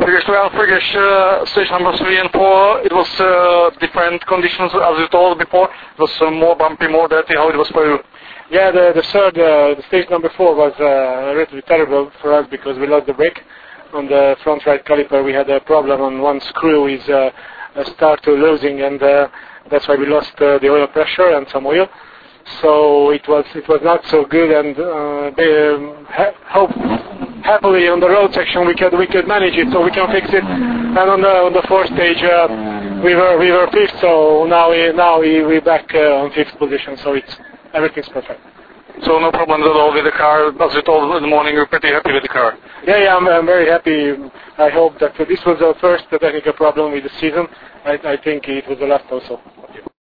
Stage number 3 and 4, it was different conditions as you told before. It was more bumpy, more dirty. How it was for you? Yeah, the stage number 4 was relatively terrible for us because we lost the brake on the front right caliper. We had a problem on one screw is started losing, and that's why we lost the oil pressure and some oil. So it was not so good, and happily on the road section we could manage it, so we can fix it. And on the 4th stage we were 5th, so now we're back on 5th position. So everything's perfect. So no problems at all with the car. As you told in the morning, you're pretty happy with the car. Yeah, I'm very happy. I hope that this was the first technical problem with the season. I think it was the last also.